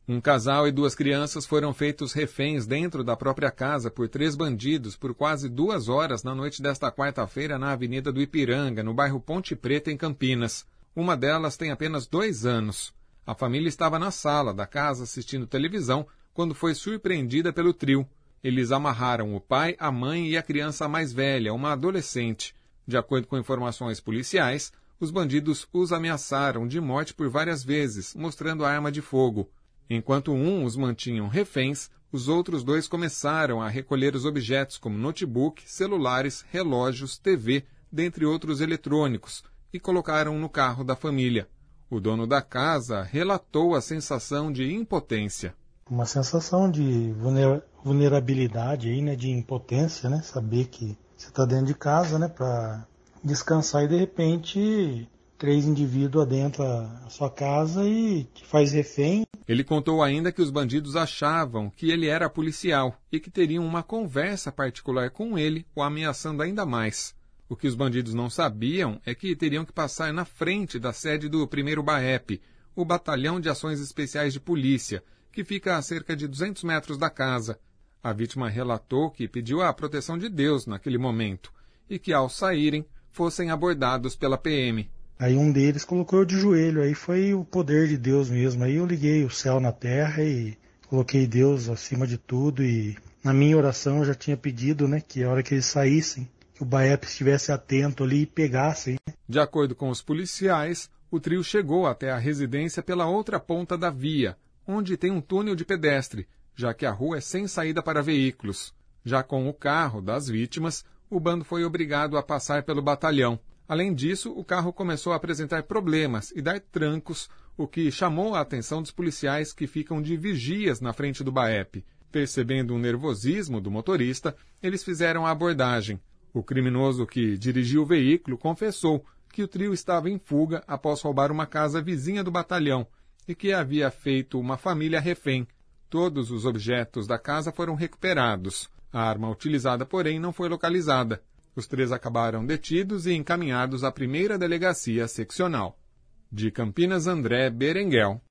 Um casal e 2 crianças foram feitos reféns dentro da própria casa por 3 bandidos por quase 2 horas na noite desta quarta-feira na Avenida do Ipiranga, no bairro Ponte Preta, em Campinas. Uma delas tem apenas 2 anos. A família estava na sala da casa assistindo televisão quando foi surpreendida pelo trio. Eles amarraram o pai, a mãe e a criança mais velha, uma adolescente. De acordo com informações policiais, os bandidos os ameaçaram de morte por várias vezes, mostrando a arma de fogo. Enquanto os mantinham reféns, os outros 2 começaram a recolher os objetos como notebook, celulares, relógios, TV, dentre outros eletrônicos, e colocaram no carro da família. O dono da casa relatou a sensação de impotência. Uma sensação de vulnerabilidade, aí, né, de impotência, né, saber que você está dentro de casa, né, para descansar e de repente 3 indivíduos adentram a sua casa e te faz refém. Ele contou ainda que os bandidos achavam que ele era policial e que teriam uma conversa particular com ele, o ameaçando ainda mais. O que os bandidos não sabiam é que teriam que passar na frente da sede do 1º BAEP, o Batalhão de Ações Especiais de Polícia, que fica a cerca de 200 metros da casa. A vítima relatou que pediu a proteção de Deus naquele momento e que, ao saírem, fossem abordados pela PM. Aí um deles colocou eu de joelho, aí foi o poder de Deus mesmo. Aí eu liguei o céu na terra e coloquei Deus acima de tudo. E na minha oração eu já tinha pedido, né, que a hora que eles saíssem, que o BAEP estivesse atento ali e pegassem. De acordo com os policiais, o trio chegou até a residência pela outra ponta da via, onde tem um túnel de pedestre, já que a rua é sem saída para veículos. Já com o carro das vítimas, o bando foi obrigado a passar pelo batalhão. Além disso, o carro começou a apresentar problemas e dar trancos, o que chamou a atenção dos policiais que ficam de vigias na frente do BAEP. Percebendo o nervosismo do motorista, eles fizeram a abordagem. O criminoso que dirigiu o veículo confessou que o trio estava em fuga após roubar uma casa vizinha do batalhão e que havia feito uma família refém. Todos os objetos da casa foram recuperados. A arma utilizada, porém, não foi localizada. Os 3 acabaram detidos e encaminhados à 1ª Delegacia Seccional. De Campinas, André Berenguel.